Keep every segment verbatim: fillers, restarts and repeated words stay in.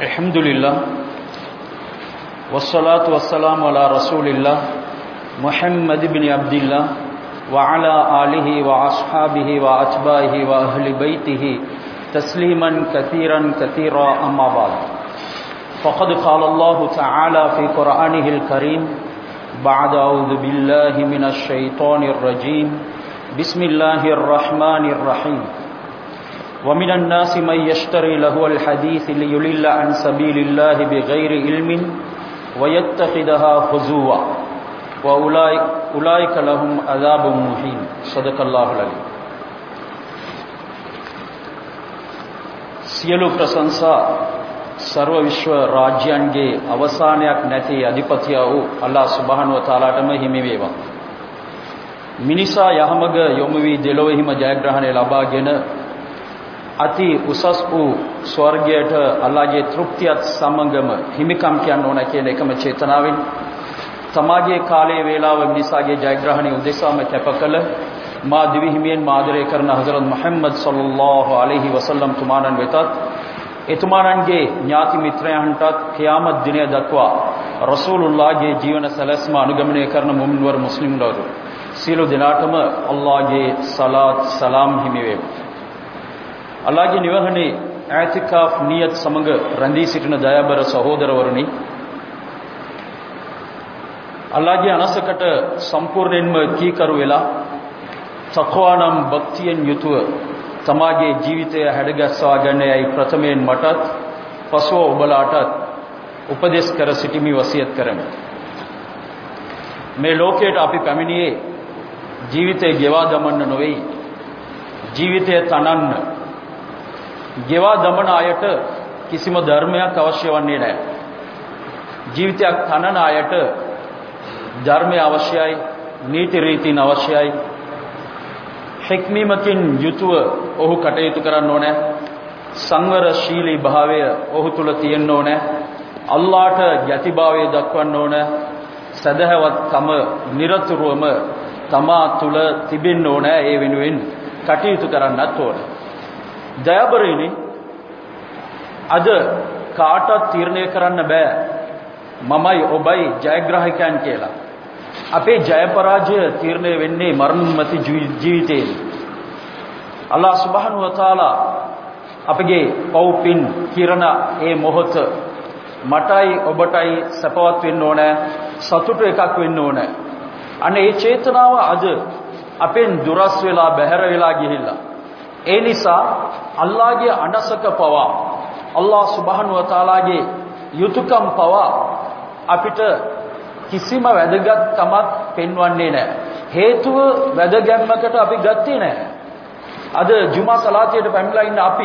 Alhamdulillah, wassalatu wassalamu ala rasulillah Muhammad ibn Abdillah wa ala alihi wa ashabihi wa atba'ihi wa ahli baitihi tasliman kathiran kathira amma ba'd. Faqad qala Allah ta'ala fi Qur'anihil Karim ba'da a'udhu billahi minash shaitanir rajim. Bismillahir rahmanir rahim. ومن الناس من يشتري له الحديث ليضل عن سبيل الله بغير علم ويتخذها هزوا وأولئك أولئك لهم عذاب مهين. صدق الله العليم. සියලු ප්‍රශංසා සර්ව විශ්ව රාජ්‍යයන්ගේ අවසානයක් නැති අධිපතිය වූ අල්ලාහ් සුබ්හානහු වතාලාටම හිමි වේවා. මිනිසා යහමඟ යොමු වී දෙලොවෙහිම ජයග්‍රහණය ලබාගෙන අති උසස් වූ ස්වර්ගයට අල්ලාහගේ තෘප්තියත් සමගම හිමිකම් කියන්න ඕන කියන එකම චේතනාවෙන් තමාගේ කාලයේ වේලාව මිනිසාගේ ජයග්‍රහණය උදෙසාම කැපකල මා දිවි හිමියෙන් ආදරය කරන හසරත් මුහම්මද් සල්ලල්ලාහු අලයිහි වසල්ලම් තුමාණන් වෙතත් එතුමාණන්ගේ ඥාති මිත්‍රයන්ටත් කියාමත් දිනය දක්වා රසූලුල්ලාහගේ ජීවන සැලැස්ම අනුගමනය කරන මුමින්වර මුස්ලිම්වරු සියලු දෙනාටම අල්ලාහගේ සලාත් සලාම් හිමි වේවා. අල්ලාහගේ නිවහනේ i'තිකාෆ් නියත් සමග රැඳී සිටින දයාබර සහෝදරවරුනි, අල්ලාහගේ අනසකට සම්පූර්ණයෙන්ම කීකරු වෙලා තක්වා නම් භක්තියෙන් යුතුව තමාගේ ජීවිතය හැඩගස්වා ගන්නයි ප්‍රථමයෙන් මටත් පසුව ඔබලාටත් උපදෙස් කර සිටිමි වසියත් කරමි. මේ ලෝකයට අපි පැමිණියේ ජීවිතය ගෙවා දමන්න නොවේ, ජීවිතය තනන්න. ගෙවා දමන අයට කිසිම ධර්මයක් අවශ්‍ය වන්නේ නැහැ. ජීවිතයක් තනන අයට ධර්මය අවශ්‍යයි, නීති රීතීන් අවශ්‍යයි. හික්මීමකින් යුතුව ඔහු කටයුතු කරන්න ඕනේ. සංවරශීලී භාවය ඔහු තුල තියෙන්න ඕනේ. අල්ලාහට යතිභාවය දක්වන්න ඕනේ. සදහවත්කම නිරතුරුවම තමා තුල තිබෙන්න ඕනේ. ඒ වෙනුවෙන් කටයුතු කරන්නත් ඕනේ. දයාබරයිනි, අද කාටවත් තීරණය කරන්න බෑ මමයි ඔබයි ජයග්‍රාහකයන් කියලා. අපේ ජය පරාජය තීරණය වෙන්නේ මරණමැති ජීවිතයේදී. අල්ලාහ් සුබ්හානහු වතාලා අපගේ පෞපින් කිරණ ඒ මොහොත මටයි ඔබටයි සපවත් වෙන්න ඕනේ, සතුටු එකක් වෙන්න ඕනේ. අනේ මේ චේතනාව අද අපෙන් දුරස් වෙලා බැහැර වෙලා ගිහිල්ලා. ඒ නිසා අල්ලාහගේ අනසක පවා, අල්ලාහ් සුබ්හානහු වතාලාගේ යුතුයකම් පවා අපිට කිසිම වැදගත්කමක් පෙන්වන්නේ නැහැ. හේතුව වැදගැම්මකට අපි ගත්තේ නැහැ. අද ජුමා සලාතියට පැමිණලා ඉන්න අපි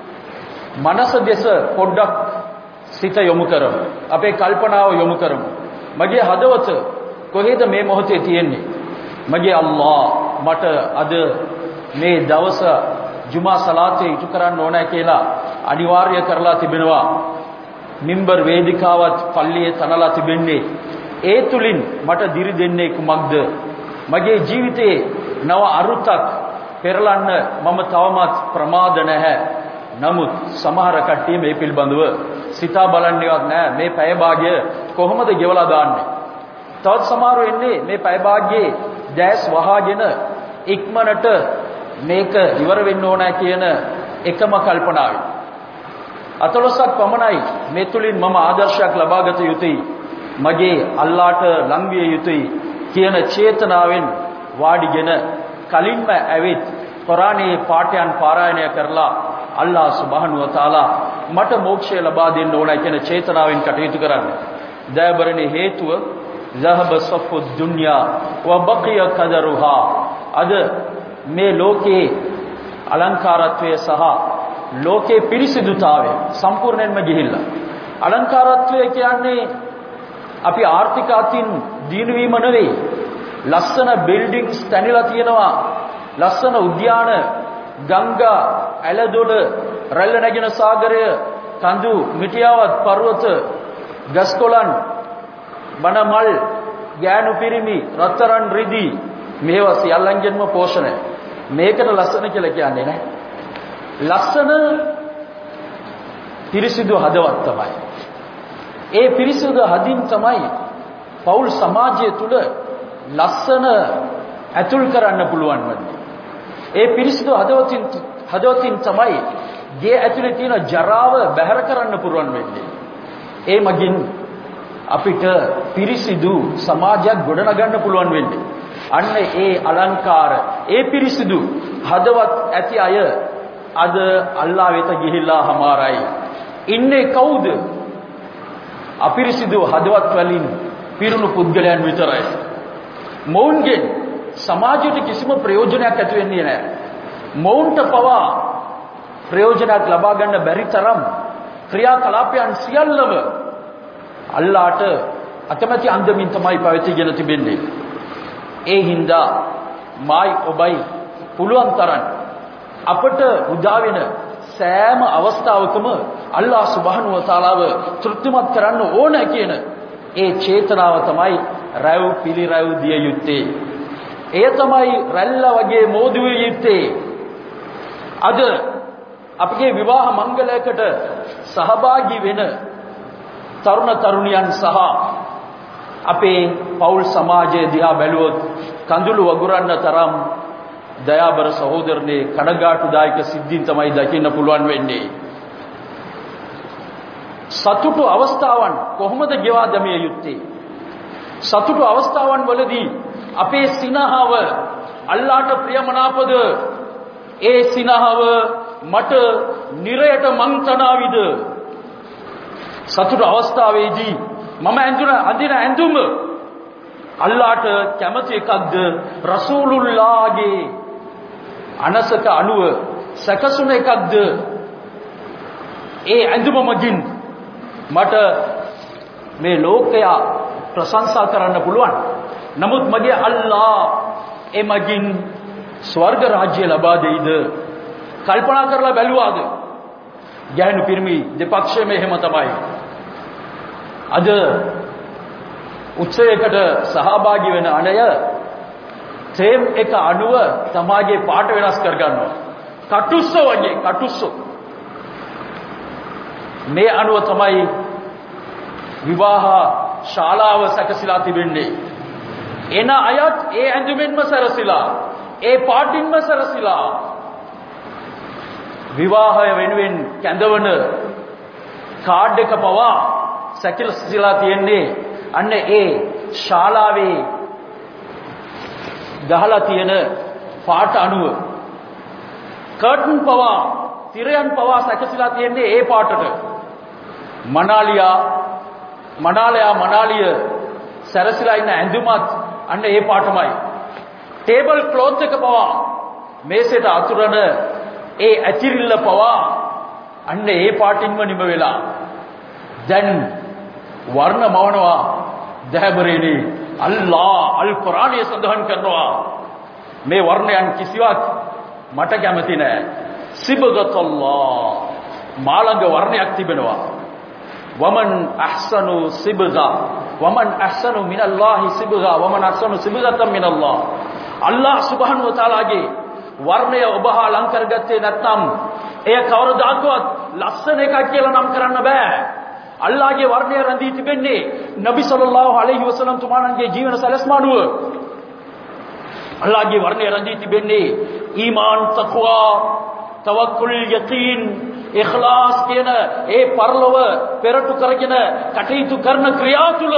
මනස දෙස පොඩ්ඩක් සිත යොමු කරමු. අපේ කල්පනාව යොමු කරමු. මගේ හදවත කොහෙද මේ මොහොතේ තියෙන්නේ? මගේ අල්ලාහ් මට අද මේ දවස ජුමා සලාතේ ඉටු කරන්න ඕනේ කියලා අනිවාර්ය කරලා තිබෙනවා. මිම්බර් වේදිකාවත් පල්ලියේ තනලා තිබෙන්නේ ඒ තුලින් මට දිරි දෙන්නේ කුමක්ද? මගේ ජීවිතේ නව අරුතක් පෙරලන්න මම තවමත් ප්‍රමාද නැහැ. නමුත් සමහර කට්ටිය මේ පිළිබඳව සිතා බලන්නේවත් නැහැ. මේ පැය භාගය කොහොමද ගෙවලා දාන්නේ? තවත් සමහරව එන්නේ මේ පැය භාගයේ දැස් වහගෙන ඉක්මනට මේක ඉවර වෙන්න ඕන කියන එකම කල්පනාවෙන් අතලොස්සක් පමණයි මේ තුලින් මම ආදර්ශයක් ලබාගත යුතුයි, මගේ අල්ලාහට ලං විය යුතුයි කියන චේතනාවෙන් වාඩිගෙන කලින්ම ඇවිත් කුරානයේ පාඨයන් පාරායනය කරලා අල්ලාහ් සුබ්හානහු වතාලා මට මෝක්ෂය ලබා දෙන්න ඕන කියන චේතනාවෙන් කටයුතු කරන්නේ. දයාබරණේ හේතුව ذهب صف الدنيا وبقي قدرها. අද මේ ලෝකේ අලංකාරත්වය සහ ලෝකේ පිරිසිදුතාවය සම්පූර්ණයෙන්ම ගිහිල්ලා. අලංකාරත්වය කියන්නේ අපි ආර්ථික අතින් දිනු වීම නෙවෙයි. ලස්සන බිල්ඩින්ග්ස් තැනිලා තියෙනවා, ලස්සන උද්‍යාන, ගංගා, ඇලදොල, රැල්ල නැගෙන සාගරය, කඳු, මිටියාවත්, පර්වත, ගස්කොළන්, බනමල්, ගෑනු පිරිමි, රත්තරන් රිදී, මේවා සියල්ලංගෙන්ම පෝෂණය. මේකට ලස්සන කියලා කියන්නේ නැහැ. ලස්සන පිරිසිදු හදවත් තමයි. ඒ පිරිසිදු හදින් තමයි පෞල් සමාජය තුල ලස්සන ඇතුල් කරන්න පුළුවන් වෙන්නේ. ඒ පිරිසිදු හදවතින් හදවතින් තමයි ගේ ඇතුලේ තියෙන ජරාව බැහැර කරන්න පුළුවන් වෙන්නේ. ඒ මගින් අපිට පිරිසිදු සමාජයක් ගොඩනගන්න පුළුවන් වෙන්නේ. අන්න ඒ අලංකාර, ඒ පිරිසිදු හදවත් ඇති අය අද අල්ලාහ වෙත ගිහිල්ලා හමාරයි. ඉන්නේ කවුද? අපිරිසිදු හදවත් වලින් පිරුණු පුද්ගලයන් විතරයි. මොවුන්ගෙන් සමාජයට කිසිම ප්‍රයෝජනයක් ඇති වෙන්නේ නැහැ. මොවුන්ට පවා ප්‍රයෝජනයක් ලබා ගන්න බැරි තරම් ක්‍රියාකලාපයන් සියල්ලම අල්ලාහට අකමැති අන්දමින් තමයි පැවතිගෙන තිබෙන්නේ. ඒ හින්දා මායි ඔබයි පුළුවන් තරම් අපට උදා වෙන සෑම අවස්ථාවකම අල්ලාහ් සුබ්හානහු වතාලාව තෘප්තිමත් කරන්න ඕන කියන ඒ චේතනාව තමයි රැව් පිළිරැව් දිය යුත්තේ. එය තමයි රැල්ල වගේ මෝදු විය යුත්තේ. අද අපගේ විවාහ මංගලයකට සහභාගී වෙන තරුණ තරුණියන් සහ අපේ පෞල් සමාජයේ දිහා බැලුවොත් කඳුළු වගුරන්න තරම් දයාබර සහෝදරනේ කනගාටුදායක සිද්ධීන් තමයි දකින්න පුළුවන් වෙන්නේ. සතුටු අවස්ථාවන් කොහොමද ගෙවා දැමිය යුත්තේ? සතුටු අවස්ථාවන් වලදී අපේ සිනහව අල්ලාහට ප්‍රියමනාපද? ඒ සිනහව මට නිරයට මං තනාවිද? සතුටු අවස්ථාවේදී මම ඇඳුන අඳින ඇඳුම අල්ලාහට කැමති එකක්ද? රසූලුල්ලාහගේ අනසක අනුව සැකසුන එකක්ද? ඒ ඇඳුම මගින් මට මේ ලෝකයා ප්‍රශංසා කරන්න පුළුවන්. නමුත් මගේ අල්ලාහ් ඒ මගින් ස්වර්ග රාජ්‍ය ලබා දෙයිද? කල්පනා කරලා බැලුවාද? ගැහණු පිරිමි දෙපක්ෂයේම එහෙම තමයි. අද උත්සවයකට සහභාගී වෙන අණය තේම් එක අණුව සමාජයේ පාට වෙනස් කර ගන්නවා. කටුස්ස වගේ කටුස්ස. මේ අණුව තමයි විවාහ ශාලාව සැකසීලා තිබෙන්නේ. එන අයත් ඒ ඇඳුමෙන්ම සැරසිලා, ඒ පාටින්ම සැරසිලා විවාහය වෙනුවෙන් කැඳවන කාඩ් එක පවා සැකසීලා තියෙන්නේ අන්න ඒ ශාලාවේ ගහලා තියෙන පාට අණුව. කර්ටන් පවා, තිරයන් පවා සැකසීලා තියෙන්නේ ඒ පාටට. මනාලියා මනාලයා මනාලිය සැරසිලා ඉන්න ඇඳුමත් අන්න ඒ පාටමයි. ටේබල් ක්ලොත් එක පවා, මේසෙට අතුරන ඒ ඇතිරිල්ල පවා අන්න ඒ පාටින්ම නිම වෙලා. දැන් වර්ණ මවනවා දැහැබරේනි. අල්ලාහ් අල් කුර්ආනයේ සඳහන් කරනවා මේ වර්ණයන් කිසිවක් මට කැමති නෑ. සිබගතල්ලාහ්, මාළඟ වර්ණයක් තිබෙනවා. වමන් අහ්සනු සිබගා වමන් අහ්සනු මිනල්ලාහි සිබගා වමන් අහ්සනු සිබගතම් මිනල්ලාහ්. අල්ලාහ් සුබ්හානහු වතාලාගේ වර්ණය ඔබ හා ලං කරගත්තේ නැත්නම් එය කවරදාකවත් ලස්සන එකක් කියලා නම් කරන්න බෑ. අල්ලාහගේ වර්ණය රැඳී තිබෙන්නේ නබි සල්ලල්ලාහු අලයිහි වසල්ලම් තුමාණන්ගේ ජීවන සැලැස්මානුව. අල්ලාහගේ වර්ණය රැඳී තිබෙන්නේ ඊමාන්, තක්වා, තවක්කුල්, යකීන්, ඉඛලාස් කියන ඒ පරලොව පෙරටු කරගෙන කටයුතු කරන ක්‍රියා තුල.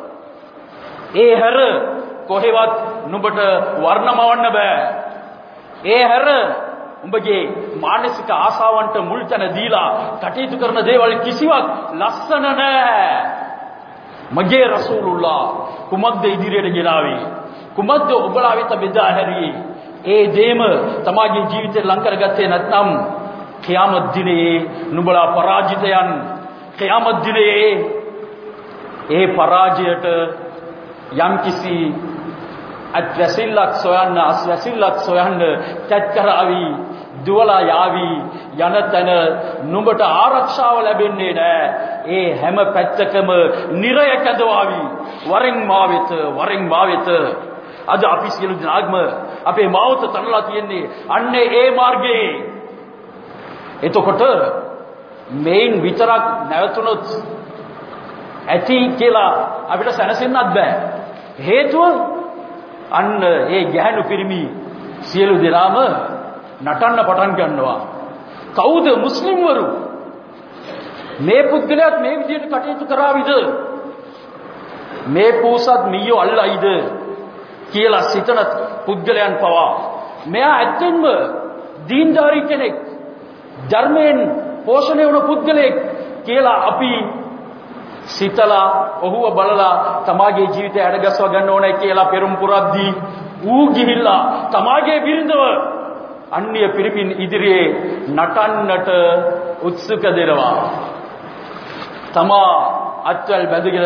ඒ හැර කොහෙවත් නුඹට වර්ණමවන්න බෑ. ඒ හැර උඹගේ මානසික ආසාවන්ට මුල් තැන දීලා කටයුතු කරන දේවල් කිසිවක් ලස්සන නෑ. මගේ රසූලුල්ලාහ් කුමක්ද ඉදිරියට ගෙනාවේ? කුමක්ද ඔබලා වෙත බෙදා හැරියේ? ඒ දේම තමාගේ ජීවිතේ ලං කරගත්තේ නැත්නම් ඛියාමත් දිනේ නුඹලා පරාජිතයන්. ඛියාමත් දිනේ ඒ පරාජයට යම්කිසි අත්වැසිල්ලක් සොයන්න, අස්වැසිල්ලක් සොයන්න තත් කරાવી, දුවලා යාවි. යන තැන නුඹට ආරක්ෂාව ලැබෙන්නේ නැහැ. ඒ හැම පැත්තකම නිරය කැදවාවි. වරෙන් මාවෙත, වරෙන් මාවෙත. අද අපි සියලු දෙනාගම අපේ මාවත තනලා තියෙන්නේ අන්නේ ඒ මාර්ගයේ. එතකොට මේන් විතරක් නැවතුනොත් ඇති කියලා අපිට සැනසෙන්නත් බෑ. හේතුව අන්න ඒ ගැහැණු පිරිමි සියලු දෙනාම නටන්න පටන් ගන්නවා. කවුද මුස්ලිම්වරු මේ පුද්ගලයාත් මේ විදිහට කටයුතු කරාවිද? මේ පූසත් මීයෝ අල්ලයිද කියලා සිතන පුද්ගලයන් පවා මෙයා ඇත්තෙන්ම දීන්දාරී කෙනෙක්, ධර්මයෙන් පෝෂණය වුණ පුද්ගලෙක් කියලා අපි සිතලා ඔහුව බලලා තමාගේ ජීවිතය අඩගස්ව ගන්න ඕනේ කියලා පෙරම් පුරද්දී ඌ ගිහිල්ලා තමාගේ බිරිඳව අන්‍ය පිරිමින් ඉදිරියේ නටන්නට උත්සුක දෙනවා. තමා අත්වල බැඳගෙන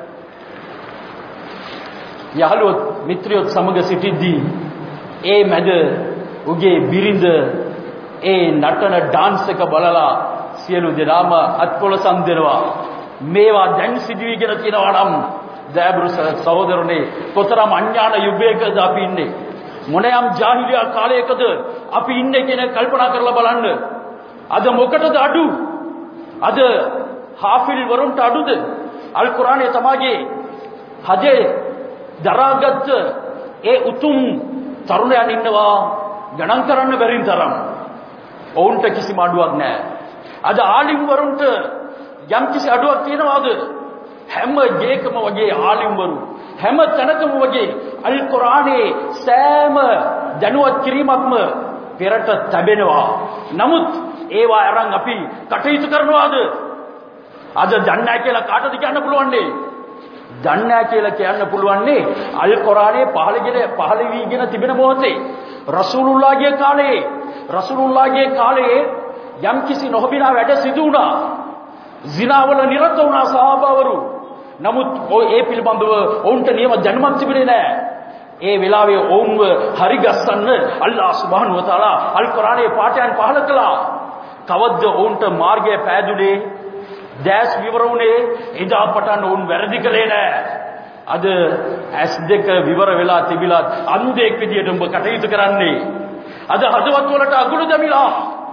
යහළුවොත් මිත්‍රයොත් සමග සිටිද්දී ඒ මැද උගේ බිරිඳ ඒ නටන ඩාන්ස් එක බලලා සියලු දෙනාම අත්කොලසම් දෙනවා. මේවා දැන් සිදුවීගෙන තියෙනවා නම් දයාබරු සහෝදරනේ කොතරම් අඥාන යුගයකද අපි ඉන්නේ, මොනෑම් ජාහිලියා කාලයකද අපි ඉන්නේ කියන කල්පනා කරලා බලන්න. අද මොකටද අඩු? අද හාෆිල් වරුන්ට අඩුද? අල් කුර්ආනයේ තමාගේ හදේ දරාගත් ඒ උතුම් තරුණයන් ඉන්නවා ගණන් කරන්න බැරි තරම්. ඔවුන්ට කිසිම අඩුවක් නැහැ. අද ආලිම් වරුන්ට යම් කිසි අඩුවක් තියෙනවාද? හැම ගේකම වගේ ආලිම්වරු හැම තැනකම වගේ අල් කුර්ආනයේ සෑම දැනුවත් කිරීමක්ම පෙරට තැබෙනවා. නමුත් ඒවා අරන් අපි කටයුතු කරනවාද? අද දන්නේ කියලා කාටද කියන්න පුළුවන්නේ? දන්නේ කියලා කියන්න පුළුවන්නේ අල් කුර්ආනයේ පහළගෙන පහළ වීගෙන තිබෙන මොහොතේ රසූලුල්ලාහගේ කාලේ රසූලුල්ලාහගේ කාලේ යම් කිසි නොහොබිනා වැඩ සිදු වුණා. zinaවල නිරත වුණා සහාබාවරු. නමුත් ඒ පිළිබඳව ඔවුන්ට නියම දැනුමක් තිබුණේ නැහැ. ඒ වෙලාවේ ඔවුන්ව හරිගස්සන්න අල්ලාහ් සුබ්හානහු වතාලා අල් කුර්ආනයේ පාඨයන් පහළ කළා. කවද්ද ඔවුන්ට මාර්ගය පෑදුනේ? දැස් විවර වුණේ එදා පටන් ඔවුන් වැරදි කළේ නැහැ. අද ඇස් දෙක විවර වෙලා තිබිලත් අන්ධෙක් විදියට උඹ කටයුතු කරන්නේ. අද හදවත් වලට අගුළු දෙමිලා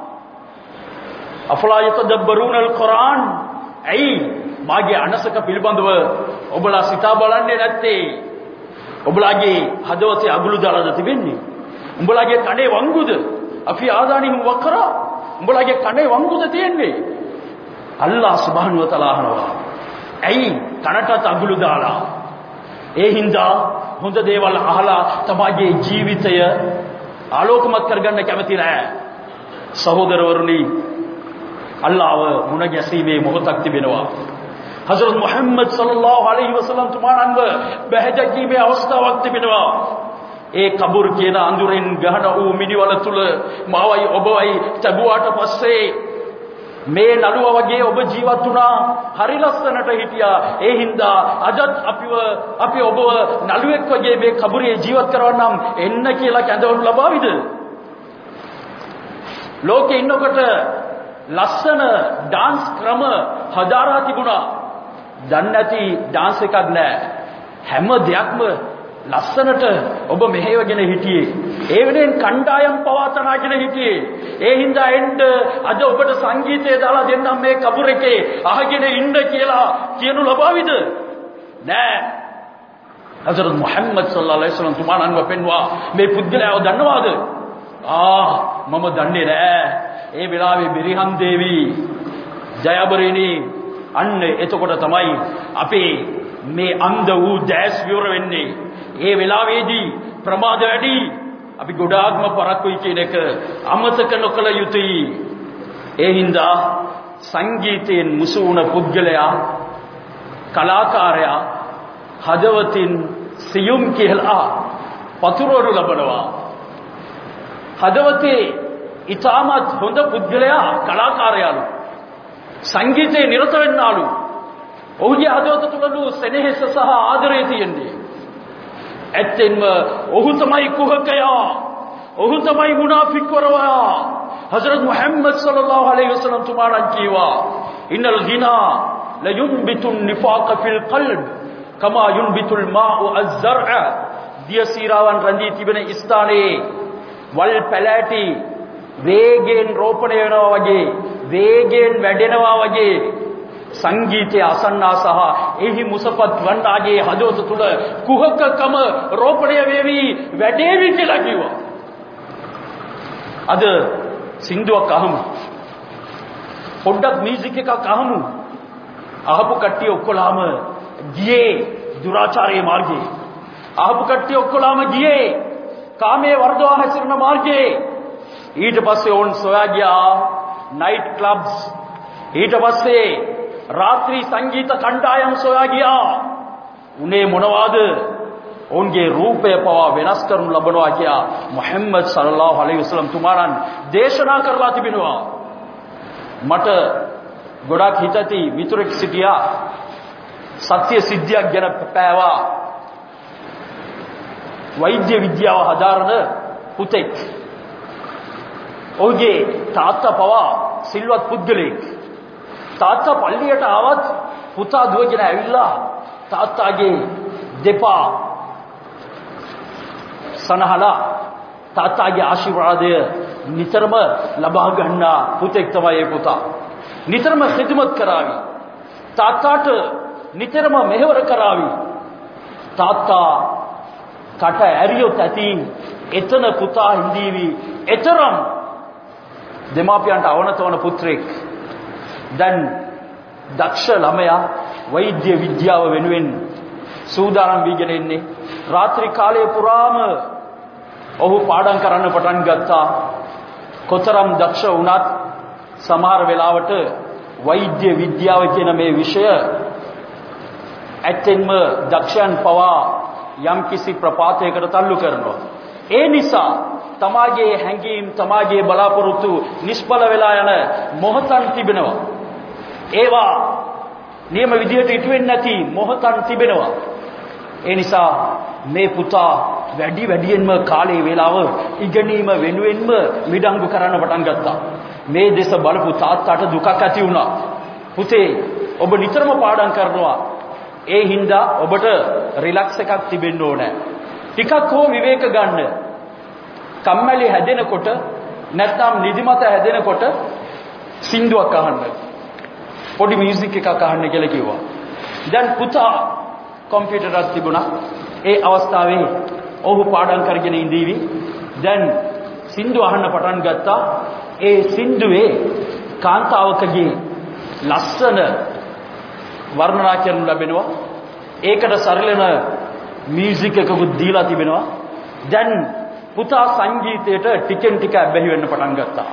අෆලා යතදබ්බරුනල් කුර්ආන්. ඇයි මාගේ අනසක පිළිබඳව ඔබලා සිතා බලන්නේ නැත්තේ? ඔබලාගේ හදවතේ අගුළු දාලාද තිබෙන්නේ? උඹලාගේ කනේ වංගුද? අපි ආදානින් වකරා. උඹලාගේ කනේ වංගුද තියෙන්නේ? අල්ලාහ් සුබ්හානහු වතාලා අහනවා. ඇයි කනටත් අගුළු දාලා? ඒ හින්දා හොඳ දේවල් අහලා තමගේ ජීවිතය ආලෝකමත් කරගන්න කැමති නැහැ. සහෝදරවරුනි, අල්ලාහව මුණ ගැසීමේ මොහොතක් තිබෙනවා. හසරත් මුහම්මද් සල්ලල්ලාහු අලයිහි වසල්ලම් තුමාණන්ව බැහැදකීමේ අවස්ථාවක් තිබෙනවා. ඒ කබුර් කියන අඳුරෙන් ගහන වූ මිනිවල තුල මාවයි ඔබවයි තබුවාට පස්සේ මේ නළුවා වගේ ඔබ ජීවත් වුණා, හරි ලස්සනට හිටියා. ඒ හින්දා අදත් අපිව අපි ඔබව නළුවෙක් වගේ මේ කබුරේ ජීවත් කරවන්නම් එන්න කියලා කැඳවනු ලබාවිද? ලෝකේ ඉන්නකොට ලස්සන ඩාන්ස් ක්‍රම හදාරා තිබුණා. දන්නේ නැති ඩාන්ස් එකක් නැහැ. හැම දෙයක්ම ලස්සනට ඔබ මෙහෙවගෙන හිටියේ. ඒ වෙලෙන් කණ්ඩායම් පවතනාගෙන හිටියේ. ඒ හින්දා එන්න අද ඔබට සංගීතය දාලා දෙන්නම් මේ කබුර එකේ අහගෙන ඉන්න කියලා කියනු ලබාවිද? නෑ. හසරත් මුහම්මද් සල්ලල්ලාහු අලයිහි වසල්ලම් තුමාණන්ව පෙන්වා මේ පුද්ගලයාව දන්නවාද? ආ මම දන්නේ නෑ. ඒ වෙලාවේ බිරිහම් දේවී ජයබරිනි අන්න එතකොට තමයි අපේ මේ අන්ධ වූ දැස් විවර වෙන්නේ. ඒ වෙලාවේදී ප්‍රමාද වැඩි, අපි ගොඩාක්ම පරක්කුයි කියන එක අමතක නොකළ යුතුයි. ඒ හින්දා සංගීතයෙන් මුසු වුණ පුද්ගලයා, කලාකාරයා හදවතින් සියුම් කියලා පතුරවනු ලබනවා. හදවතේ ඉතාමත් හොඳ පුද්ගලයා කලාකාරයාලු, සංගීතයේ නිරත වෙන්නාලු. ඔහුගේ හදවත තුළලු සෙනෙහස සහ ආදරය තියෙන්නේ. ඇත්තෙන්ම ඔහු තමයි කුහකයා, ඔහු තමයි මුනාෆික්වරයා. හසරත් මුහම්මද් සල්ලල්ලාහු අලයිහි වසල්ලම් තුමාණන් කීවා, ඉන්නල් ගිනා ලයුන්බිතු නිෆාක ෆිල් ඛල්බ් කමා යුන්බිතුල් මාඋ අස්-සර්අ. දියසීරාවන් රැඳී තිබෙන ස්ථානයේ වල් පැලෑටි වේගයෙන් රෝපණය වෙනවා වගේ වේගයෙන් වැඩෙනවා වගේ සංගීතය අසන්නා සහ එහි මුසපත් වන්නාගේ හදවත තුළ කුහකකම රෝපණය වේවි වැඩේවි කියලා කිව්වා. අද සින්දුවක් අහමු. පොඩ්ඩක් මියුසික් එකක් අහමු. අහපු කට්ටිය ඔක්කොලාම ගියේ දුරාචාරයේ මාර්ගයේ. අහපු කට්ටිය ඔක්කොලාම ගියේ කාමයේ වර්ධවා හැසිරෙන මාර්ගයේ. ඊට පස්සේ ඕන් සොයා ගියා නයිට් ක්ලබ්ස්. ඊට පස්සේ රාත්‍රී සංගීත කණ්ඩායම් සොයා ගියා. උනේ මොනවාද? ඔවුන්ගේ රූපය පවා වෙනස් කරනු ලබනවා කියා මුහම්මද් සල්ලල්ලාහු අලයිහි වසල්ලම් තුමාණන් දේශනා කරලා තිබෙනවා. මට ගොඩක් හිතති මිතුරෙක් සිටියා සත්‍ය සිද්ධියක් ගැන පෑවා. වෛද්‍ය විද්‍යාව හදාරන පුතෙක්. ඔහුගේ තාත්තා පවා සිල්වත් පුද්ගලෙක්. තාත්තා පල්ලියට ආවත් පුතා දුවගෙන ඇවිල්ලා තාත්තාගේ දෙපා සනහලා තාත්තාගේ ආශිර්වාදය නිතරම ලබා ගන්නා පුතෙක් තමයි ඒ පුතා. නිතරම ඛිදමත් කරાવી. තාත්තාට නිතරම මෙහෙවර කරાવી. තාත්තා කට ඇරියොත් ඇති එතන පුතා හිඳීවි. එතරම් දෙමාපියන්ට අවනතවන පුත්‍රෙක්. දැන් දක්ෂ ළමයා වෛද්‍ය විද්‍යාව වෙනුවෙන් සූදානම් වීගෙන ඉන්නේ. රාත්‍රී කාලයේ පුරාම ඔහු පාඩම් කරන්න පටන් ගත්තා. කොතරම් දක්ෂ වුණත් සමහර වෙලාවට වෛද්‍ය විද්‍යාව කියන මේ විෂය ඇත්තෙන්ම දක්ෂයන් පවා යම්කිසි ප්‍රපාතයකට තල්ලු කරනවා. ඒ නිසා තමාගේ හැඟීම් තමාගේ බලාපොරොත්තු නිෂ්ඵල වෙලා යන මොහොතන් තිබෙනවා. ඒවා නියම විදියට ඉටු වෙන්නේ නැති මොහොතන් තිබෙනවා. ඒ නිසා මේ පුතා වැඩි වැඩියෙන්ම කාලේ වේලාව ඉගෙනීම වෙනුවෙන්ම මිඩංගු කරන්න පටන් ගත්තා. මේ දේශ බලපු තාත්තාට දුකක් ඇති වුණා. පුතේ ඔබ නිතරම පාඩම් කරනවා. ඒ හින්දා ඔබට රිලැක්ස් එකක් තිබෙන්න ඕනේ. ටිකක් හෝ විවේක ගන්න. කම්මැලි හැදෙනකොට නැත්නම් නිදිමත හැදෙනකොට සින්දුවක් අහන්න. පොඩි මියුසික් එකක් අහන්න කියලා කිව්වා. දැන් පුතා කම්පියුටරයක් තිබුණා. ඒ අවස්ථාවේ ඔහු පාඩම් කරගෙන ඉඳීවි. දැන් සින්දු අහන්න පටන් ගත්තා. ඒ සින්දුවේ කාන්තාවකගේ ලස්සන වර්ණනා කරනු ලැබෙනවා. ඒකට සරලන මියුසික් එකකුත් දීලා තිබෙනවා. දැන් පුතා සංගීතයට ටිකෙන් ටික ඇබ්බැහි වෙන්න පටන් ගත්තා.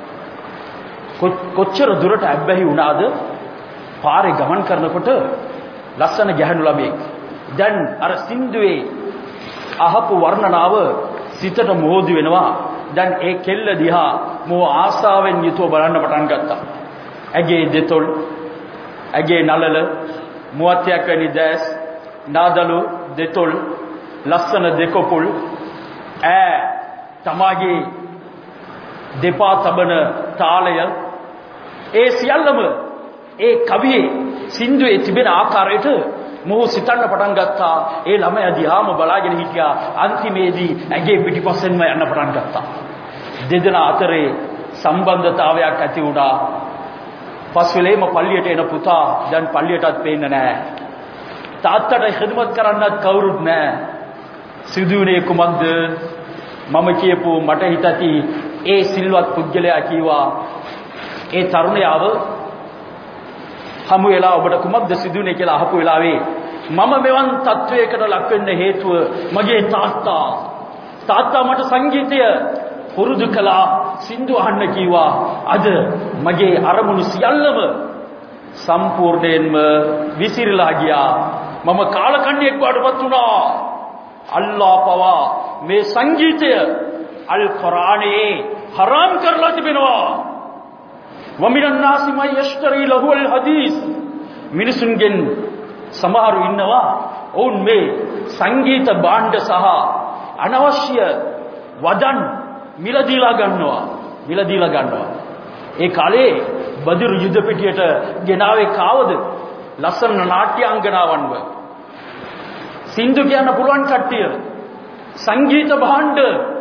කොච්චර දුරට ඇබ්බැහි වුණාද? පාරේ ගමන් කරනකොට ලස්සන ගැහණු ළමෙක්. දැන් අර සින්දුවේ අහපු වර්ණනාව සිතට මොහොදු වෙනවා. දැන් ඒ කෙල්ල දිහා මෝ ආසාවෙන් යුතුව බලන්න පටන් ගත්තා. ඇගේ දෙතොල්, ඇගේ නළල, මුවත්යක් වැනි දැස්, නාදලු දෙතොල්, ලස්සන දෙකොපුල්, ඈ තමාගේ දෙපා තබන තාලය, ඒ සියල්ලම ඒ කවියේ සින්දුවේ තිබෙන ආකාරයට මොහු සිතන්න පටන් ගත්තා. ඒ ළමයා දිහාම බලාගෙන හිටියා. අන්තිමේදී ඇගේ පිටිපස්සෙන්ම යන්න පටන් ගත්තා. දෙදෙනා අතරේ සම්බන්ධතාවයක් ඇති වුණා. පස්වෙලේම පල්ලියට එන පුතා දැන් පල්ලියටත් පේන්නේ නැහැ. තාත්තට ඛිදමත් කරන්නත් කවුරුත් නැහැ. සිදුවුනේ කුමක්ද? මම කියපු මට හිතති ඒ සිල්වත් පුද්ගලයා කීවා ඒ තරුණයාව හමු වෙලා ඔබට කුමක්ද සිදුවුනේ කියලා අහපු වෙලාවේ මම මෙවන් තත්වයකට ලක් වෙන්න හේතුව මගේ තාත්තා. තාත්තා මට සංගීතය පුරුදු කළා, සින්දු අහන්න කිව්වා. අද මගේ අරමුණු සියල්ලම සම්පූර්ණයෙන්ම විසිරලා ගියා. මම කාලකන්ණියෙක් වඩපත් වුණා. අල්ලාහ් පවා මේ සංගීතය අල් කුර්ආනයේ හරාම් කරලා තිබෙනවා. වමිනන් නාසි මයි යෂ්තරි ලහුල් හදීස්. මිනිසුන්ගෙන් සමහරු ඉන්නවා ඔවුන් මේ සංගීත භාණ්ඩ සහ අනවශ්‍ය වදන් මිලදීලා ගන්නවා. මිලදීලා ගන්නවා. ඒ කාලේ බදිරු යුද පිටියට ගෙනාවේ කාවද? ලස්සන නාට්‍යාංගනාවන්ව. සින්දු කියන්න පුළුවන් කට්ටිය. සංගීත භාණ්ඩ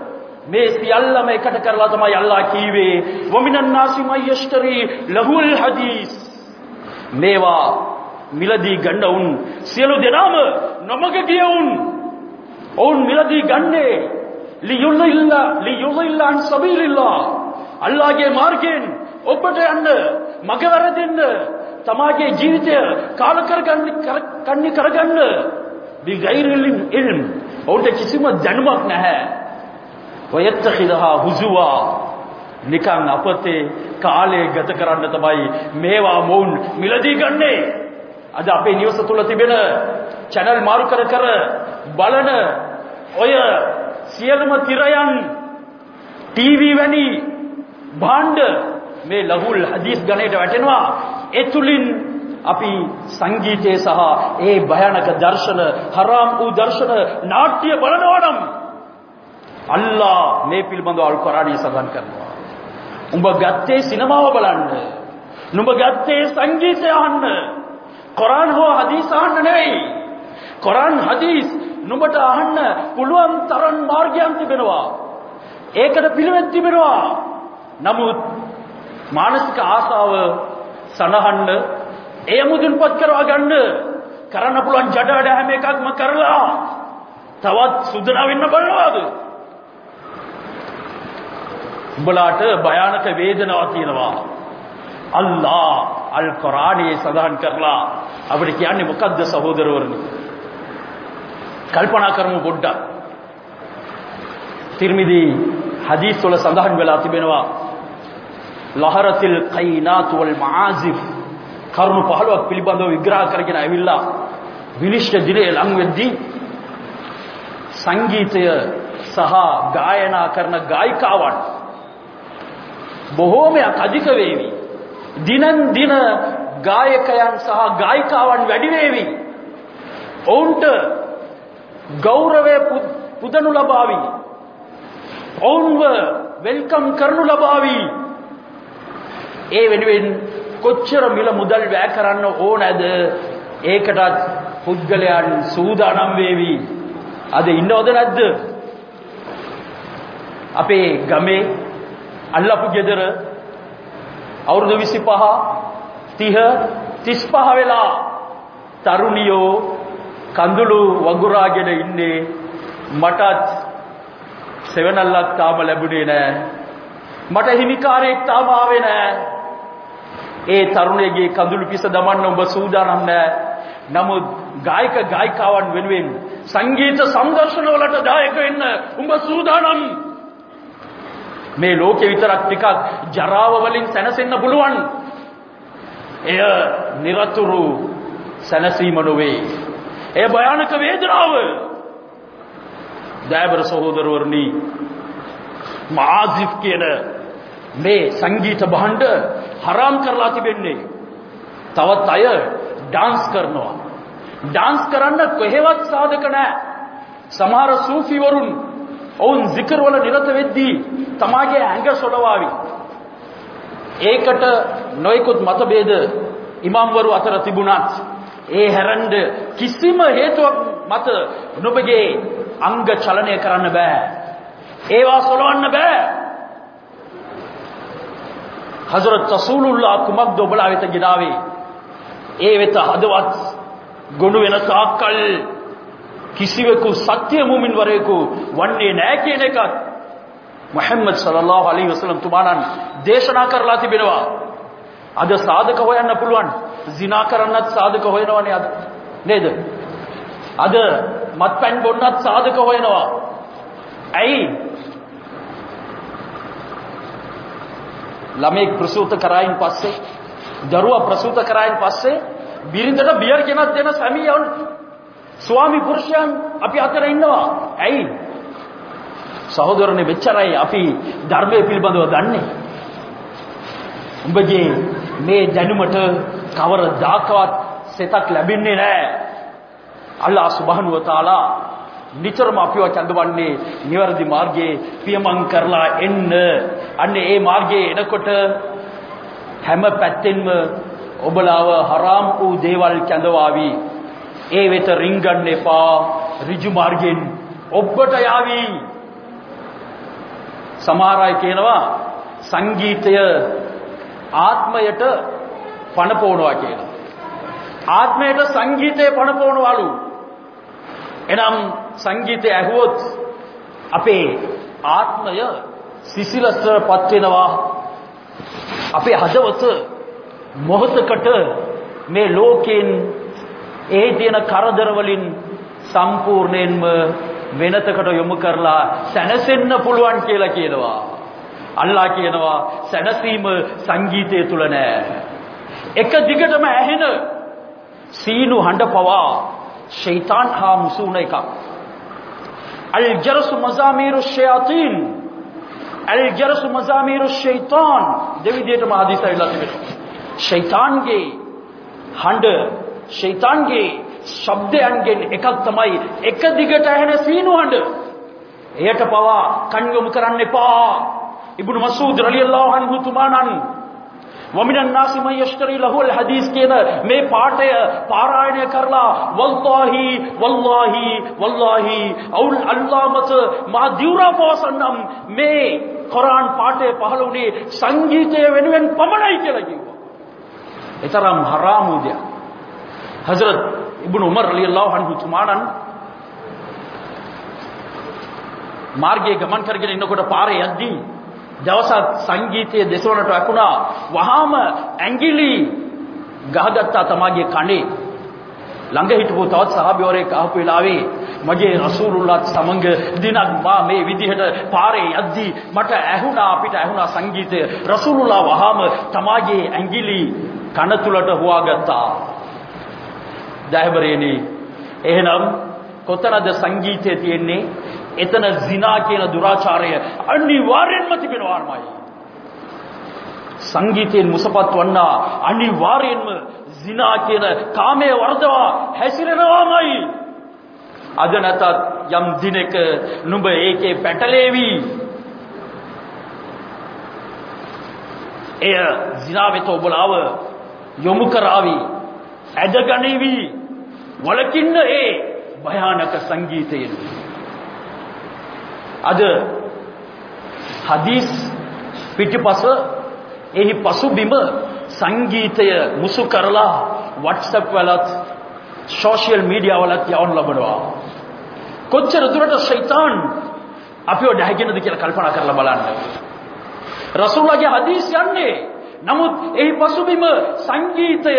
මේ සියල්ලම එකට කරලා තමයි අල්ලාහ් කීවේ වමිනන් නාසි මයෂ්තරි ලහුල් හදීස්. මේවා මිලදී ගන්න උන් සියලු දෙනාම නොමග ගිය උන්. ඔවුන් මිලදී ගන්නේ ලියුල්ලා ලියුල්ලා අන් සබීලිල්ලා. අල්ලාහගේ මාර්ගයෙන් ඔබට යන්න මග වැරදෙන්න තමාගේ ජීවිතය කාල කරගන්න කන්නේ කරගන්න බිගෛරිල් ඉල්ම්. ඔවුන්ට කිසිම දැනුමක් නැහැ. වයත්තඛිදහා හුසුවා. නිකන් අපතේ කාලය ගත කරන්න තමයි මේවා මොවුන් මිලදී ගන්නේ. අද අපේ නිවස තුල තිබෙන channel මාරු කර කර බලන ඔය සියලුම තිරයන් ටීවී වැනි භාණ්ඩ මේ ලහුල් හදීස් ගණයට වැටෙනවා. ඒ තුලින් අපි සංගීතය සහ ඒ භයානක දර්ශන හරාම් වූ දර්ශන නාට්‍ය බලනවා නම් අල්ලාහ් මේ පිළිබඳව අල් කුර්ආනයේ සඳහන් කරනවා. උඹ ගත්තේ සිනමාව බලන්න. නුඹ ගත්තේ සංගීතය අහන්න. කුර්ආන් හෝ හදීස් අහන්න නෙවෙයි. කුර්ආන් හදීස් නුඹට අහන්න පුළුවන් තරම් මාර්ගයන් තිබෙනවා. ඒකට පිළිවෙත් තිබෙනවා. නමුත් මානසික ආසාව සනහන්න එය මුදුන්පත් කරවා ගන්න කරන්න පුළුවන් ජඩ වැඩ හැම එකක්ම කරලා තවත් සුදනා වෙන්න බලනවාද? උඹලාට භයානක වේදනාවක් තියෙනවා. අල්ලාහ් අල් කුර්ආනයේ සඳහන් කරලා අපිට කියන්නේ මොකද්ද සහෝදරවරුනි? කල්පනා කරමු පොඩ්ඩක්. තිර්මිදි හදීස් වල සඳහන් වෙලා තිබෙනවා ලහරතිල් කයිනාත් වල් මආසිෆ් කරුණු පහළොවක් පිළිබඳව විග්‍රහ කරගෙන ඇවිල්ලා විනිශ්චය දිනේ ලං වෙද්දී සංගීතය සහ ගායනා කරන ගායිකාවන් බොහෝමයක් අධික වේවි. දිනන් දින ගායකයන් සහ ගායිකාවන් වැඩි වේවි. ඔවුන්ට ගෞරවය පුදනු ලබාවි. ඔවුන්ව වෙල්කම් කරනු ලබාවි. ඒ වෙනුවෙන් කොච්චර මිල මුදල් වැය කරන්න ඕනද? ඒකටත් පුද්ගලයන් සූදානම් වේවි. අද ඉන්නවද නැද්ද? අපේ ගමේ අල්ලපු ගෙදර අවුරුදු විසිපහ තිහ තිස්පහ වෙලා තරුණියෝ කඳුළු වගුරාගෙන ඉන්නේ. මටත් සෙවණල්ලක් තාම ලැබුණේ නැහැ. මට හිමිකාරයෙක් තාම ආවේ නැහැ. ඒ තරුණියගේ කඳුළු පිස දමන්න ඔබ සූදානම් නැහැ. නමුත් ගායක ගායිකාවන් වෙනුවෙන් සංගීත සම්දර්ශන වලට දායක වෙන්න ඔබ සූදානම්. මේ ලෝකේ විතරක් ටිකක් ජරාව වලින් සැනසෙන්න පුළුවන්. එය නිරතුරු සැනසීම නොවේ. එය භයානක වේදනාව. දයාබර සහෝදරවරුනි, මාසිෆ් කියන මේ සංගීත භාණ්ඩ හරාම් කරලා තිබෙන්නේ. තවත් අය ඩාන්ස් කරනවා. ඩාන්ස් කරන්න කොහෙවත් සාධක නැහැ. සමහර සූෆි වරුන් ඔවුන් zikr වල නිරත වෙද්දී තමාගේ ඇඟ සොලවාවි. ඒකට නොයෙකුත් මතභේද ඉමාම්වරු අතර තිබුණත් ඒ හැරෙන්න කිසිම හේතුවක් මත නුඹගේ අංග චලනය කරන්න බෑ. ඒවා සොලවන්න බෑ. හසරත් රසූලුල්ලාහ කුමක්ද ඔබලා වෙත ගෙනාවේ? ඒ වෙත හදවත් ගොනු වෙන තාක්කල් කිසිවෙකු සත්‍ය මුමින් වරයෙකු වන්නේ නැහැ කියන එකත් මුහම්මද් සල්ලල්ලාහු අලයිහි වසල්ලම් තුමාණන් දේශනා කරලා තිබෙනවා. අද සාධක හොයන්න පුළුවන්. zina කරන්නත් සාධක හොයනවනේ අද. නේද? අද මත්පැන් බොන්නත් සාධක හොයනවා. ඇයි? ළමෙක් ප්‍රසූත කරායින් පස්සේ, දරුවා ප්‍රසූත කරායින් පස්සේ බිරිඳට බියර් කෙනක් දෙන සැමියන් ස්වාමි පුරුෂයන් අපි අතර ඉන්නවා. ඇයි? සහෝදරනේ මෙච්චරයි අපි ධර්මයේ පිළිබඳව දන්නේ. උඹගේ මේ දැනුමට කවරදාකවත් සෙතක් ලැබෙන්නේ නැහැ. අල්ලාහ් සුබ්හානහු වතාලා නිතරම අපිව කැඳවන්නේ නිවැරදි මාර්ගයේ පියමන් කරලා එන්න. අන්නේ ඒ මාර්ගයේ එනකොට හැම පැත්තෙන්ම ඔබලාව හරාම් වූ දේවල් කැඳවාවි. ඒ වෙත රින්ගන්න එපා. ඍජු මාර්ගයෙන් ඔබට යාවි. සමහර අය කියනවා සංගීතය ආත්මයට පණපවනවා කියලා. ආත්මයට සංගීතය පණපවනවලු. එනම් සංගීතය ඇහුවොත් අපේ ආත්මය සිසිලසටපත් වෙනවා. අපේ හදවත මොහොතකට මේ ලෝකෙන් ඒ තියෙන කරදර වලින් සම්පූර්ණයෙන්ම වෙනතකට යොමු කරලා සැනසෙන්න පුළුවන් කියලා කියනවා. අල්ලා කියනවා සැනසීම සංගීතය තුල නෑ. එක දිගටම ඇහෙන සීනු හඬ පවා ෂයිතන් හා මුසුන එකක්. අල් ජරසු මසාමීරු ෂයාතීන් අල් ජරසු මසාමීරු ෂයිතාන් දෙවිදියටම හදිස් ඇවිල්ලා තිබෙනවා. ෂයිතාන්ගේ හඬ ෂයිතාන්ගේ ශබ්දයන්ගෙන් එකක් තමයි එක දිගට ඇහෙන සීනු හඬ. එයට පවා කන් යොමු කරන්න එපා. ඉබ්නු මස්ඌද් රලියල්ලාහු අන්හු තුමානන් වමිනන් නාසි මන් යෂ්තරි ලහුල් හදීස් කියන මේ පාඨය පාරායණය කරලා වල්ලාහි වල්ලාහි වල්ලාහි අවුල් අල්ලාමත මා දිවුරා පවසන්නම් මේ කුර්ආන් පාඨය පහළ වුණේ සංගීතය වෙනුවෙන් පමණයි කියලා කිව්වා. ඒතරම් හරාමු දෙයක්. හසරත් ඉබ්නු උමර් රලියල්ලාහු අන්හු තුමානන් මාර්ගයේ ගමන් කරගෙන ඉන්නකොට පාරේ යද්දී දවසක් සංගීතයේ දෙසවනට වැකුණා. වහාම ඇඟිලි ගහගත්තා තමගේ කනේ. ළඟ හිටපු තවත් සහාබිවරයෙක් ආපු වෙලාවේ මගේ රසූලුල්ලාහ් සමඟ දිනක් මා මේ විදිහට පාරේ යද්දී මට ඇහුණා අපිට ඇහුණා සංගීතය. රසූලුල්ලාහ් වහාම තමගේ ඇඟිලි කන තුලට හුවාගත්තා. දහබරේනි එහෙනම් කොතනද සංගීතය තියෙන්නේ? එතන zina කියන දුරාචාරය අනිවාර්යෙන්ම තිබෙනවාමයි. සංගීතයෙන් මුසපත් වන්නා අනිවාර්යෙන්ම zina කියන කාමයේ වර්ධවා හැසිරෙනවාමයි. අද නැතත් යම් දිනක නුඹ ඒකේ පැටලෙවි. එය zina වෙත ඔබලාව යොමු කරાવી ඇදගනිවි. වලකින්න ඒ භයානක සංගීතයෙන්. අද හදීස් පිටිපස එහි පසුබිම සංගීතය මුසු කරලා WhatsApp වලත් සෝෂියල් මීඩියා වලත් යවන්න ලබනවා. කොච්චර දුරට ෂයිතන් අපිව දැහැගෙනද කියලා කල්පනා කරලා බලන්න. රසූලගේ හදීස් යන්නේ. නමුත් එහි පසුබිම සංගීතය.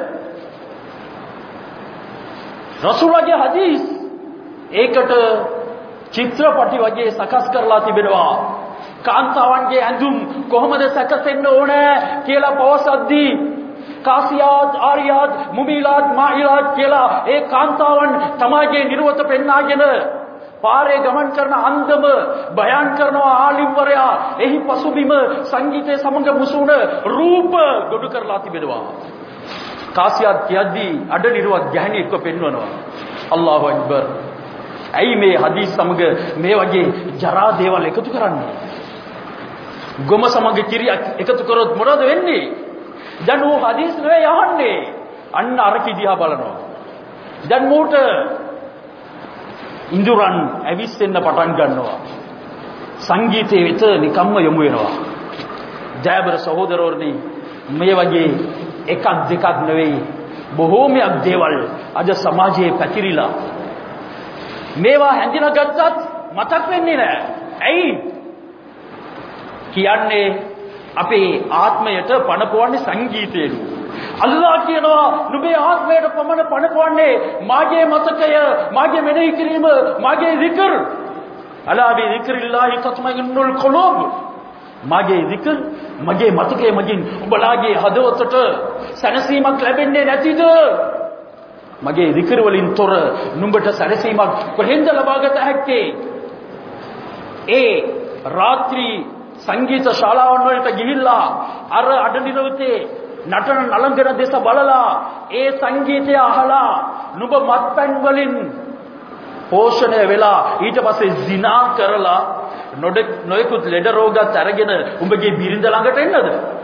රසූලගේ හදීස් ඒකට චිත්‍රපටි වගේ සකස් කරලා තිබෙනවා. කාන්තාවන්ගේ ඇඳුම් කොහොමද සැකසෙන්න ඕනේ කියලා පවසද්දී කාසියාත් ආරියාත් මුබීලාත් මාහිලාත් කියලා ඒ කාන්තාවන් තමයිගේ නිර්වත පෙන්නාගෙන පාරේ ගමන් කරන අන්දම බයන් කරනවා ආලිම්වරයා. එහි පසුබිම සංගීතයේ සමග මුසුන රූප ගොඩ කරලා තිබෙනවා. කාසියාත් කියද්දී අඩ නිර්වත් ගැහණියෙක්ව පෙන්වනවා. අල්ලාහු අක්බර්. ඇයි මේ හදීස් සමග මේ වගේ ජරා දේවල් එකතු කරන්නේ? ගොම සමග කිරියක් එකතු කරොත් මොනවද වෙන්නේ? දැන් ਉਹ හදීස් නෙවෙයි අහන්නේ. අන්න අර කිදියා බලනවා. දැන් මූට ඉන්ද්‍රයන් ඇවිස්සෙන්න පටන් ගන්නවා. සංගීතයේ වෙත නිකම්ම යොමු වෙනවා. ජයබර සහෝදරවරුනි, මේ වගේ එකක් දෙකක් නෙවෙයි බොහෝමයක් දේවල් අද සමාජයේ පැතිරිලා මේවා හැඳිනා ගත්තත් මතක් වෙන්නේ නැහැ. ඇයි? කියන්නේ අපේ ආත්මයට පණපවන්නේ සංගීතයෙන්. අල්ලාහ් කියනවා නුඹේ ආත්මයට පමණ පණපවන්නේ මාගේ මතකය, මාගේ මෙනෙහි කිරීම, මාගේ zikr. අලා බි zikrillahi tatma'innul qulub. මාගේ zikr, මගේ මතකය මගින් ඔබලාගේ හදවතට සැනසීමක් ලැබෙන්නේ නැතිද? මගේ zikr වලින් තොර නුඹට සැනසීමක් කොහෙන්ද ලබාගත හැක්කේ? ඒ රාත්‍රී සංගීත ශාලාවන් වලට ගිහිල්ලා අර අඩනිරවතේ නටන නලංගන දෙස බලලා ඒ සංගීතය අහලා නුඹ මත්පැන් වලින් පෝෂණය වෙලා ඊට පස්සේ zina කරලා නොයෙකුත් ලෙඩ රෝගات අරගෙන උඹගේ බිරිඳ ළඟට එන්නද?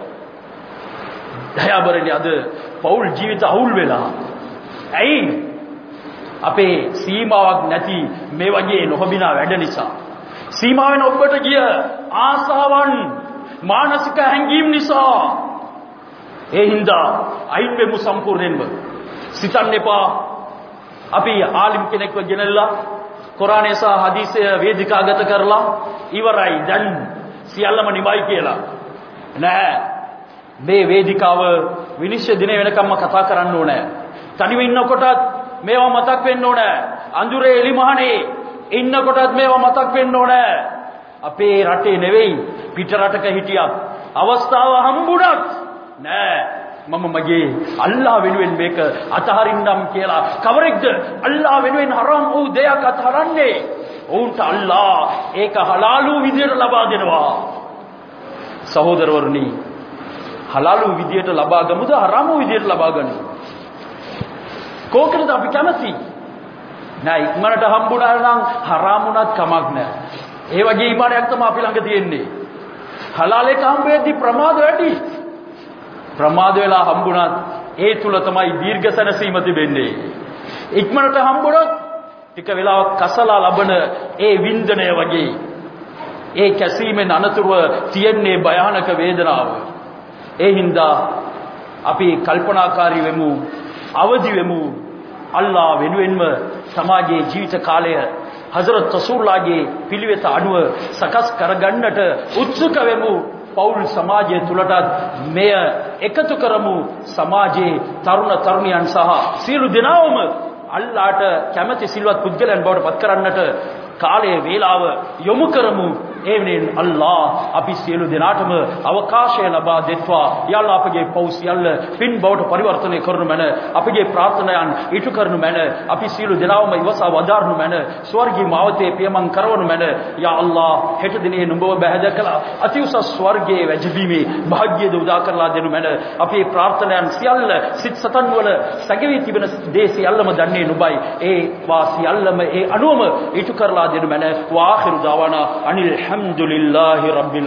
දයාබරනේ අද පෞල් ජීවිත අවුල් වෙලා. ඇයි? අපේ සීමාවක් නැති මේ වගේ නොහොබිනා වැඩ නිසා. සීමා වෙන ඔබට ගිය ආසාවන් මානසික හැඟීම් නිසා ඒ හින්දා අයින් වෙමු සම්පූර්ණයෙන්ම. සිතන්න එපා අපි ආලිම් කෙනෙක්ව ගෙනල්ලා කුරානය සහ හදීසය වේදිකාගත කරලා ඉවරයි දැන් සියල්ලම නිවයි කියලා. නෑ, මේ වේදිකාව විනිශ්චය දින වෙනකම්ම කතා කරන්න ඕනේ. තනිව ඉන්නකොටත් මේවා මතක් වෙන්න ඕනේ. අඳුරේ එලිමහනේ ඉන්නකොටත් මේවා මතක් වෙන්න ඕනේ. අපේ රටේ නෙවෙයි පිට රටක හිටියත් අවස්ථාව හම්බුණත් නෑ මම මගේ අල්ලාහ් වෙනුවෙන් මේක අතහරින්නම් කියලා. කවරෙක්ද අල්ලාහ් වෙනුවෙන් හරාම් වූ දෙයක් අතහරන්නේ? ඔවුන්ට අල්ලාහ් ඒක හලාල් වූ විදියට ලබා දෙනවා. සහෝදරවරුනි, හලාල් වූ විදියට ලබා ගමුද හරාම් වූ විදියට ලබා ගනිමු? කෝකටද අපි කැමති? නෑ, ඉක්මනට හම්බුණා නම් හරාම් වුණත් කමක් නෑ. ඒ වගේ ඊමානයක් තමයි අපි ළඟ තියෙන්නේ. හලාල් එක හම්බෙද්දී ප්‍රමාද වැඩි. ප්‍රමාද වෙලා හම්බුණත් ඒ තුල තමයි දීර්ඝ සැනසීම තිබෙන්නේ. ඉක්මනට හම්බුණොත් ටික වෙලාවක් කසලා ලබන ඒ වින්දනය වගේ ඒ කැසීමෙන් අනතුරුව තියෙන්නේ භයානක වේදනාව. ඒ හින්දා අපි කල්පනාකාරී වෙමු, අවදි වෙමු. අල්ලාහ් වෙනුවෙන්ම සමාජයේ ජීවිත කාලය හසරත් රසූල්ලාගේ පිළිවෙත අනුව සකස් කරගන්නට උත්සුක වෙමු. පෞල් සමාජය තුලටත් මෙය එකතු කරමු. සමාජයේ තරුණ තරුණියන් සහ සියලු දෙනාම අල්ලාහට කැමැති සිල්වත් පුද්ගලයන් බවට පත් කරන්නට කාලයේ වේලාව යොමු කරමු. ඒ වෙනින් අල්ලාහ් අපි සියලු දෙනාටම අවකාශය ලබා දෙත්වා. යා අල්ලාහ් අපගේ පව් සියල්ල පින් බවට පරිවර්තනය කරනු මැන. අපගේ ප්‍රාර්ථනායන් ඉටු කරනු මැන. අපි සියලු දෙනාම ඉවසා වදාරනු මැන. ස්වර්ගී මාවතේ පියමන් කරවනු මැන. යා අල්ලාහ් හෙට දිනේ නුඹව බැහැද කළා අති උසස් ස්වර්ගයේ වැජබීමේ භාග්‍යද උදා කරලා දෙනු මැන. අපේ ප්‍රාර්ථනායන් සියල්ල සිත් සතන් වල සැඟවී තිබෙන දේ සියල්ලම දන්නේ නුඹයි. ඒ වා සියල්ලම ඒ අනුවම ඉටු කරලා දෙනු මැන. වාඛිරු දාවානා අනිල් හම්දුලිල්ලාහි රබ්බිල්